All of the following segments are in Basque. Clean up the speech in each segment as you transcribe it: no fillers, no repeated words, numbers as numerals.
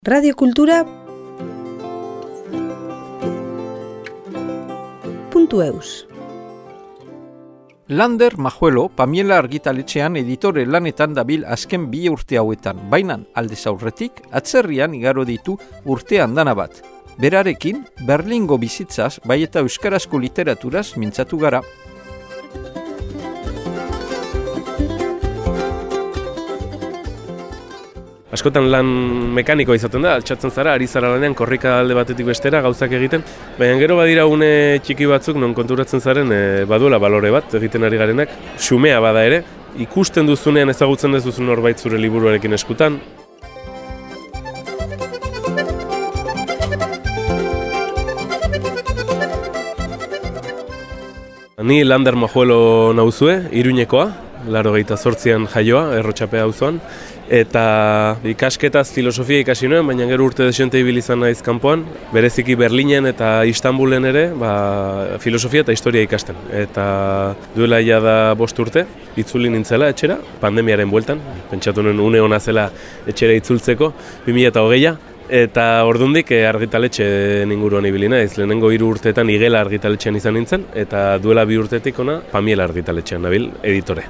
radiokultura.eus. Lander Majuelo Pamiela argitaletxean editore lanetan dabil azken 2 urte hauetan, bainan aldez aurretik atzerrian igaro ditu urtean dana bat. Berarekin, Berlingo bizitzaz, bai eta euskarazko literaturaz mintzatu gara. Askotan lan mekanikoa izaten da, altxatzen zara, ari zara lanean, korrika alde batetik bestera, gauzak egiten. Baina gero badira une txiki batzuk, non konturatzen zaren, baduela balore bat egiten ari garenak. Xumea bada ere, ikusten duzunean ezagutzen duzun norbait zure liburuarekin eskutan. Ni Lander Majuelo nauzue, Iruñekoa, 88an jaioa, Errotxapea auzoan. Eta ikasketaz filosofia ikasi nuen, baina gero urte desente ibili izan naiz kanpoan, bereziki Berlinen eta Istanbulen ere, filosofia eta historia ikasten. Eta duela da 5 urte, itzuli nintzela etxera, pandemiaren bueltan, pentsatu nuen une ona zela etxera itzultzeko, 2020a, eta ordundik argitaletxe inguruan ibili naiz. Lehenengo 3 urteetan Igela argitaletxean izan nintzen, eta duela 2 urtetik ona Pamiela argitaletxean nabil editore.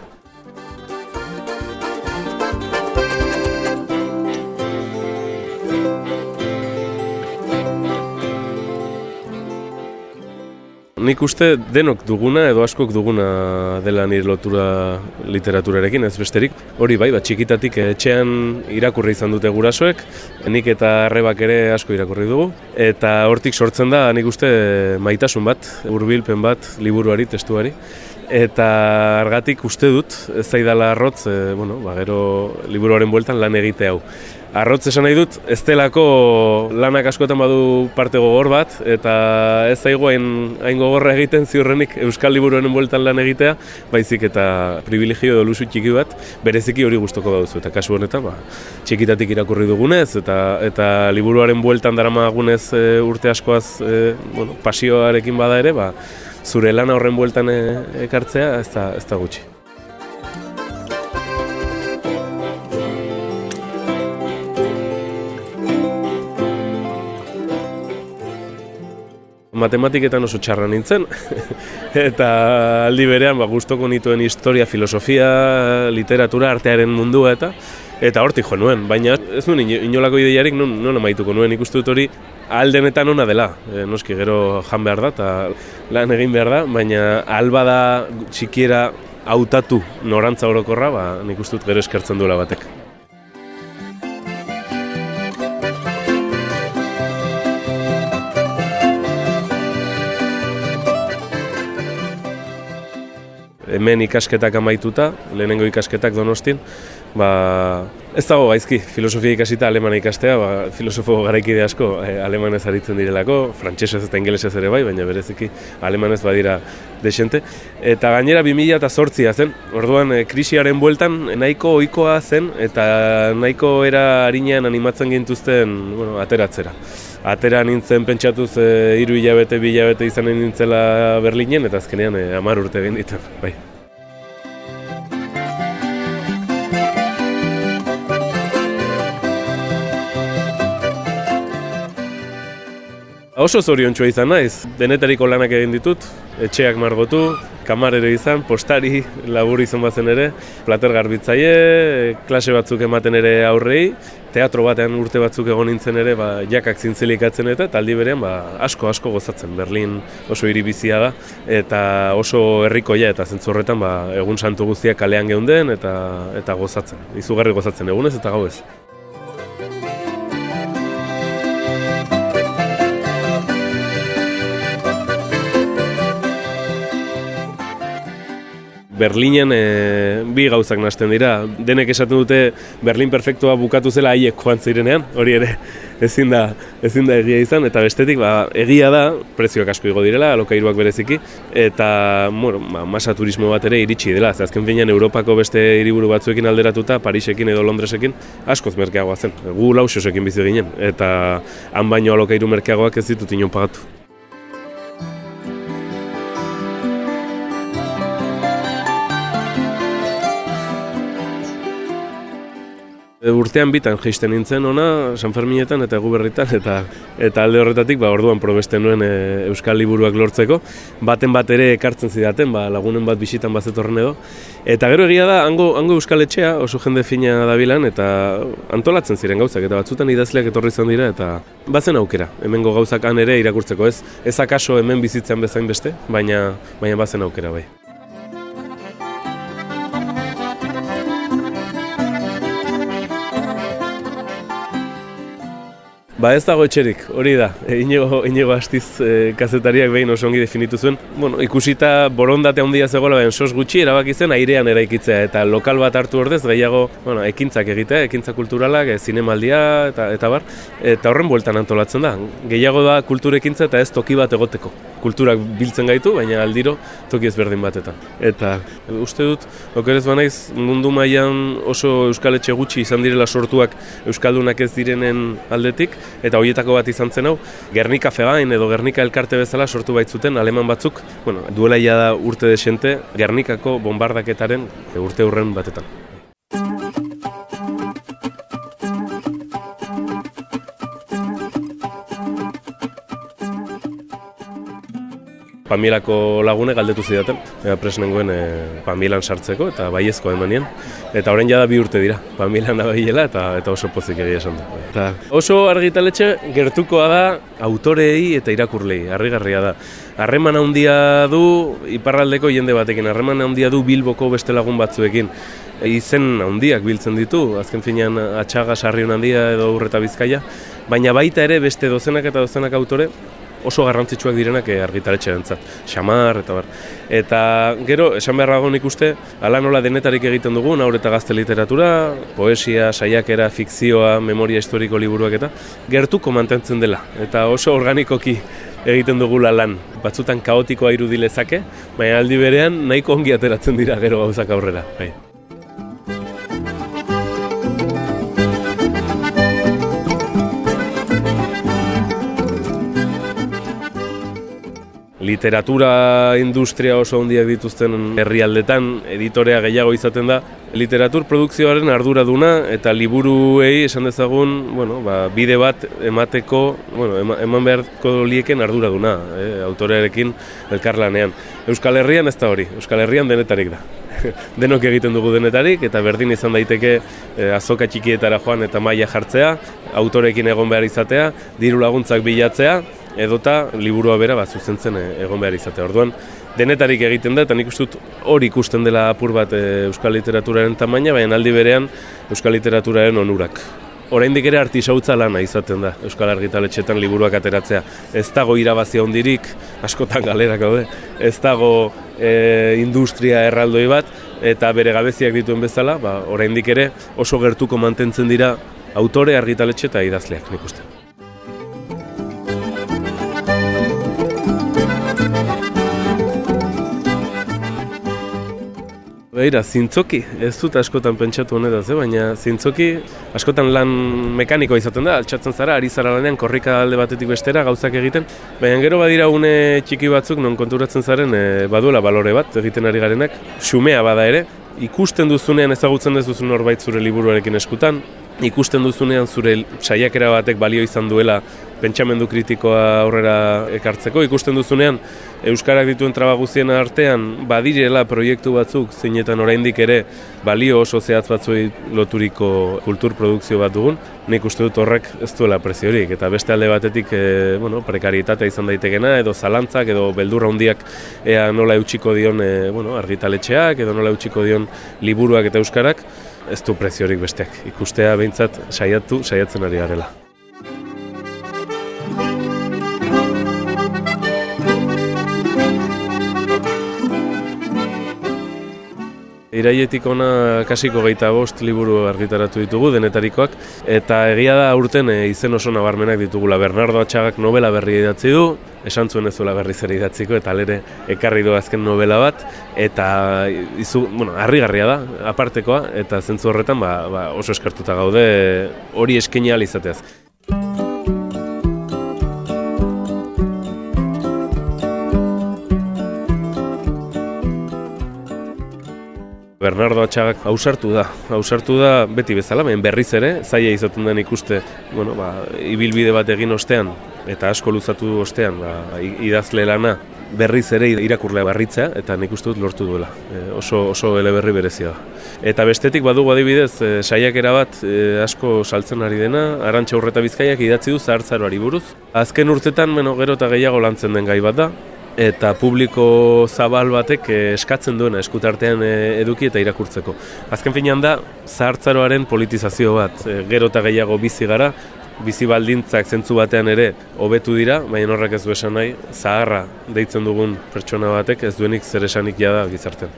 Nik uste denok duguna edo askok duguna dela nire lotura literaturarekin, ez besterik. Hori bai, txikitatik etxean irakurri izan dute gurasoek, nik eta arrebak ere asko irakurri dugu. Eta hortik sortzen da nik uste maitasun bat, hurbilpen bat, liburuari, testuari. Eta argatik uste dut, ez zaidala arrotz, gero liburuaren bueltan lan egite hau. Arrotz esan nahi dut, ez delako lanak askotan badu parte gogor bat, eta ez zaigu hain gogorra egiten ziurrenik euskal liburuaren bueltan lan egitea, baizik eta privilegio edo luxu txiki bat, bereziki hori gustoko baduzu. Eta kasu honetan, txikitatik irakurri dugunez, eta liburuaren bueltan daramagunez urte askoaz pasioarekin bada ere, zure lana horren bueltan ekartzea ez da gutxi. Matematiketan oso txarra nintzen, eta aldi berean gustoko nituen historia, filosofia, literatura, artearen mundua eta hortik jo nuen, baina ez nuen inolako ideiarik non amaituko nuen, ikustu dut hori aldenetan ona dela. Noski gero jan behar da eta lan egin behar da, baina alba da txikiera hautatu norantza orokorra, nik uste dut gero eskertzen duela batek. Hemen ikasketak amaituta, lehenengo ikasketak Donostin, ez dago gaizki filosofia ikasita alemana ikastea, filosofo garaikide asko alemanez aritzen direlako, frantsesez eta ingelesez ere bai, baina bereziki alemanez badira desente. Eta gainera 2008a zen, orduan krisiaren bueltan nahiko ohikoa zen eta nahiko era arinean animatzen gintuzten ateratzera. Atera nintzen pentsatuz 3 hilabete, 2 hilabete izanen nintzela Berlinen, eta azkenean 10 urte egin ditu, bai. Oso zoriontsua izan naiz, denetariko lanak egin ditut, etxeak margotu, kamarero izan, postari, labur izan bazen ere, plater garbitzaile, klase batzuk ematen ere aurrei, teatro batean urte batzuk egon nintzen ere, jakak zintzilikatzen eta aldi berean asko gozatzen. Berlin oso hiri bizia da, eta oso herrikoia eta zentzu horretan egun santu guztiak kalean geunden eta gozatzen, izugarri gozatzen egunez eta gauez. Berlinen 2 gauzak nahasten dira. Denek esaten dute Berlin perfektua bukatu zela haiek joan zirenean, hori ere ezin da egia izan, eta bestetik egia da, prezioak asko igo direla, alokairuak bereziki, eta masa turismo bat ere iritsi dela. Azken finean Europako beste hiriburu batzuekin alderatuta, Parisekin edo Londresekin, askoz merkeagoa zen. Gu Lausosekin bizi ginen, eta han baino alokairu merkeagoak ez ditut inon pagatu. Urtean bitan jaisten nintzen ona, San Ferminetan eta Eguberritan, eta alde horretatik orduan probesten nuen euskal liburuak lortzeko. Baten bat ere ekartzen zidaten, lagunen bat bisitan bazetorren edo. Eta gero egia da, hango euskal etxea oso jende fina dabilan, eta antolatzen ziren gauzak, eta batzutan idazleak etorri izan dira, eta bazen aukera. Hemengo gauzak han ere irakurtzeko, ez akaso hemen bizitzean bezain beste, baina bazen aukera bai. Ez dago etxerik, hori da. Inigo Astiz kazetariak behin oso ongi definitu zuen. Ikusita borondate handia zegoela, baina sos gutxi erabaki zen airean eraikitzea eta lokal bat hartu ordez gehiago ekintzak egitea, ekintza kulturalak, zinemaldia eta bar. Eta horren bueltan antolatzen da. Gehiago da kulturekintza eta ez toki bat egoteko. Kulturak biltzen gaitu, baina aldiro toki ezberdin batetan. Eta uste dut, okerez banaiz, mundu mailan oso euskaletxe gutxi izan direla sortuak euskaldunak ez direnen aldetik, eta horietako bat izan zen hau, Gernika Fegain edo Gernika Elkarte bezala sortu baitzuten aleman batzuk, duela ia da urte desente, Gernikako bombardaketaren urte hurren batetan. Pamielako lagune galdetu zidaten, prest nengoen Pamielan sartzeko eta baiezkoa emanien. Eta orain jada 2 urte dira, Pamielan nabilela eta oso pozik egia esan da. Eta oso argitaletxe gertukoa da autorei eta irakurlei, harrigarria da. Harreman handia du iparraldeko jende batekin, harreman handia du Bilboko beste lagun batzuekin. Izen handiak biltzen ditu, azken finean Atxaga, Sarrion handia edo Urreta Bizkaia, baina baita ere beste dozenak eta dozenak autore oso garrantzitsuak direnak argitaletxearentzat, Xamar eta bar. Eta gero, esan beharrago nik uste, hala nola denetarik egiten dugun, haur eta gazte literatura, poesia, saiakera, fikzioa, memoria historiko liburuak eta gertuko mantentzen dela. Eta oso organikoki egiten dugula lan. Batzutan kaotikoa irudi lezake, baina aldi berean nahiko ongi ateratzen dira gero gauzak aurrera. Bai. Literatura industria oso handiak dituzten herrialdetan editorea gehiago izaten da. Literatur produkzioaren arduraduna eta liburuei esan dezagun, bide bat emateko, eman beharko lieken arduraduna, autorearekin elkarlanean. Euskal Herrian ez da hori, Euskal Herrian denetarik da. Denok egiten dugu denetarik eta berdin izan daiteke azoka txikietara joan eta maila jartzea, autorekin egon behar izatea, diru laguntzak bilatzea, edota liburua bera zuzentzen egon behar izatea. Orduan, denetarik egiten da, eta nik uste dut hori ikusten dela apur bat euskal literaturaren tamaina, baina aldi berean euskal literaturaren onurak. Oraindik ere artisautza lana izaten da euskal argitaletxetan liburuak ateratzea. Ez dago irabazia hondirik, askotan galerak daude, ez dago industria erraldoi bat, eta bere gabeziak dituen bezala, oraindik ere oso gertuko mantentzen dira autore, argitaletxe eta idazleak, nik uste. Beira, zintzoki, ez dut askotan pentsatu honetaz, baina zintzoki askotan lan mekanikoa izaten da, altxatzen zara, ari zara lanean, korrika alde batetik bestera, gauzak egiten, baina gero badira une txiki batzuk non konturatzen zaren baduela balore bat egiten ari garenak, xumea bada ere, ikusten duzunean ezagutzen ez duzun norbait zure liburuarekin eskutan, ikusten duzunean zure saiakera batek balio izan duela pentsamendu kritikoa aurrera ekartzeko, ikusten duzunean euskarak dituen traba guztien artean badirela proiektu batzuk zeinetan oraindik ere balio oso zehatz batzuei loturiko kulturprodukzio bat dugun, nik uste dut horrek ez duela preziorik eta beste alde batetik prekarietatea izan daitekena edo zalantzak edo beldurra handiak ea nola eutsiko dion argitaletxeak edo nola eutsiko dion liburuak eta euskarak, ez du preziorik besteak. Ikustea behintzat saiatzen ari garela. Iraietik ona kasiko 25 liburu argitaratu ditugu, denetarikoak, eta egia da aurten izen oso nabarmenak ditugula. Bernardo Atxagak novela berria idatzi du, esan zuen ez duela berriz ere idatziko, eta alere ekarri du azken novela bat, eta harrigarria da, apartekoa, eta zentzu horretan oso eskertuta gaude hori eskaini ahal izateaz. Bernardo Atxagak ausartu da beti bezala, baina berriz ere, zaila izaten den ikuste, ibilbide bat egin ostean, eta asko luzatu ostean, idazle lana, berriz ere irakurlea barritzea, eta nik uste dut lortu duela. Oso eleberri berezia da. Eta bestetik badugu adibidez, saiakera bat asko saltzen ari dena, Arantxa Urreta Bizkaiak idatzi du zahartzaroari buruz. Azken urtetan, gero eta gehiago lantzen den gai bat da, eta publiko zabal batek eskatzen duena eskutartean eduki eta irakurtzeko. Azken finean da, zahartzaroaren politizazio bat, gero eta gehiago bizi gara, bizi baldintzak zentzu batean ere hobetu dira, baina horrek ez du esan nahi, zaharra deitzen dugun pertsona batek ez duenik zer esanik jada gizartean.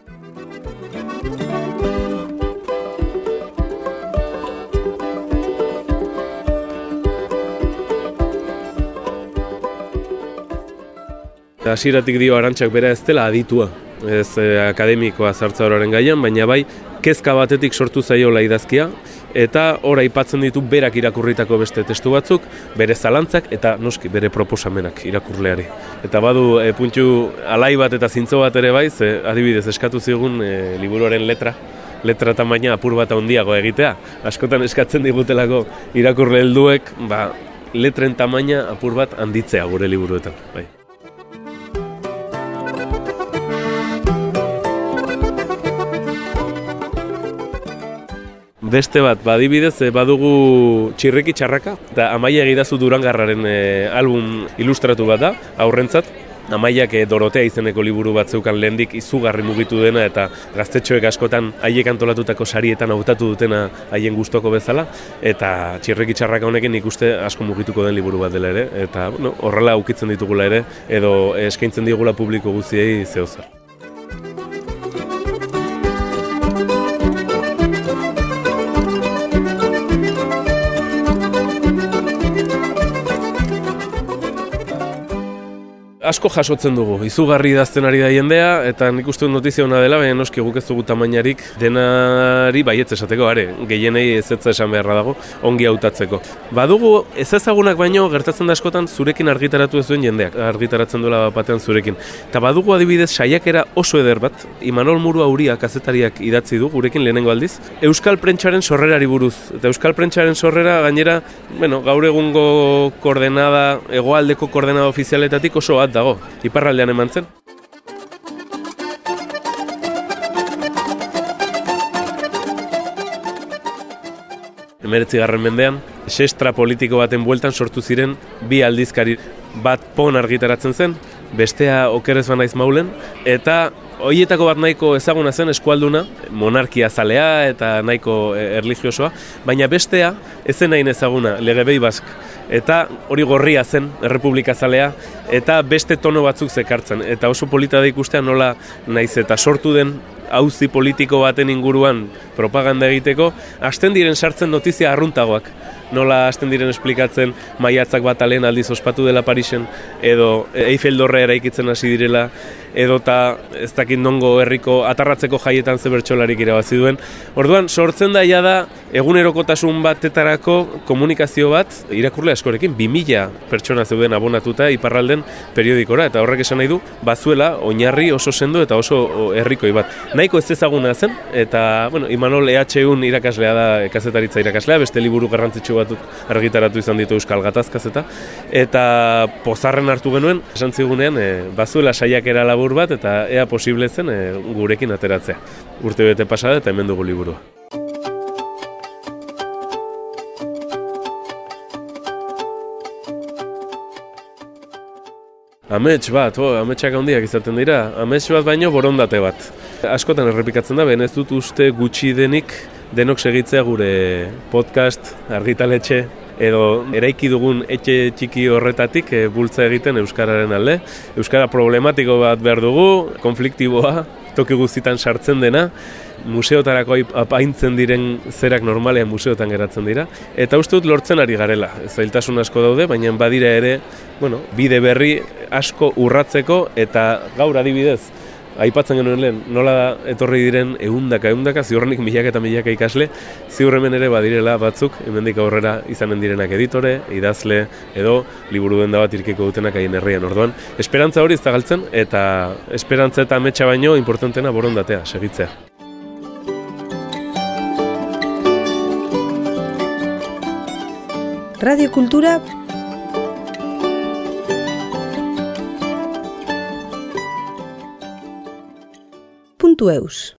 Hasieratik dio Arantxak bera ez dela aditua, ez akademikoa zahartzaroaren gaian, baina bai kezka batetik sortu zaiola idazkia, eta hor aipatzen ditu berak irakurritako beste testu batzuk, bere zalantzak eta noski bere proposamenak irakurleari. Eta badu puntu alai bat eta zintzo bat ere bai, adibidez eskatu zigun liburuaren letra tamaina apur bat handiago egitea. Askotan eskatzen digutelako irakurle helduek, letren tamaina apur bat handitzea gure liburuetan. Bai. Beste bat, adibidez, badugu Txirriki Txarraka, eta Amaia Egidazu Durangarraren album ilustratu bat da, aurrentzat. Amaiak Dorotea izeneko liburu bat zeukan lehendik izugarri mugitu dena eta gaztetxoek askotan haiek antolatutako sarietan hautatu dutena haien gustoko bezala, eta Txirriki Txarraka honekin ikuste asko mugituko den liburu bat dela ere, eta horrela ukitzen ditugula ere, edo eskaintzen digula publiko guztiei zehozer. Asko jasotzen dugu, izugarri idazten ari da jendea, eta nik uste dut notizia ona dela, baina noski guk ez dugu tamainarik denari baietz esateko, gehienei ezetza esan beharra dago, ongi hautatzeko. Badugu ez ezagunak baino gertatzen da askotan zurekin argitaratu ez duen jendeak, argitaratzen duela batean zurekin. Eta badugu adibidez saiakera oso eder bat, Imanol Murua Uria kazetariak idatzi du gurekin lehenengo aldiz, Euskal Prentsaren sorrerari buruz. Eta Euskal Prentsaren sorrera gainera, gaur egungo koordenada, hegoaldeko koordenada ofizialetatik oso bat dago, iparraldean eman zen. Hemeretzigarren mendean, sestra politiko baten bueltan sortu ziren bi aldizkari, bat Pon argitaratzen zen, bestea Okerez banaiz Maulen, eta horietako bat nahiko ezaguna zen eskualduna, monarkia zalea eta nahiko erlijiosoa, baina bestea ezen hain ezaguna, Legebei Bask, eta hori gorria zen, errepublika zalea, eta beste tono batzuk zekartzen. Eta oso polita da ikustea nola naiz eta sortu den auzi politiko baten inguruan propaganda egiteko, hasten diren sartzen notizia arruntagoak. Nola hasten diren esplikatzen maiatzak bat alen aldiz ospatu dela Parisen, edo Eiffel Dorrea eraikitzen hasi direla, edo eta ez dakit nongo herriko atarratzeko jaietan ze bertsolarik irabazi duen. Orduan, sortzen da da egunerokotasun batetarako komunikazio bat, irakurle askorekin, 2000 pertsona zeuden abonatuta iparralden periodikora, eta horrek esan nahi du, bazuela, oinarri oso sendo eta oso herrikoi bat. Nahiko ez ezaguna zen, eta Imanol EH1 irakaslea da, kazetaritza irakaslea, beste liburu garrantzitsu batzuk argitaratu izan ditu Euskal Gatazkaz eta pozarren hartu genuen, esan zigunean, bazuela saiakera labur bat, eta ea posible zen gurekin ateratzea. Urte bete pasada eta hemen dugu liburua. Amets bat, ametsak handiak izaten dira, amets bat baino borondate bat. Askotan errepikatzen da, ez dut uste gutxi denik denok segitzea gure podcast, argitaletxe, edo eraiki dugun etxe txiki horretatik bultza egiten Euskararen alde. Euskara problematiko bat behar dugu, konfliktiboa, toki guztitan sartzen dena, museotarako apaintzen diren zerak normalean museotan geratzen dira, eta uste dut lortzen ari garela. Zailtasun asko daude, baina badira ere, bide berri asko urratzeko, eta gaur adibidez, aipatzen genuen lehen, nola etorri diren ehundaka, ziurrenik milaka eta milaka ikasle, ziur hemen ere badirela batzuk, hemendik aurrera izanen direnak editore, idazle, edo liburu denda bat irkiko dutenak haien herrian. Orduan, esperantza hori ez da galtzen, eta esperantza eta ametsa baino importantena borondatea, segitzea. radiokultura.eus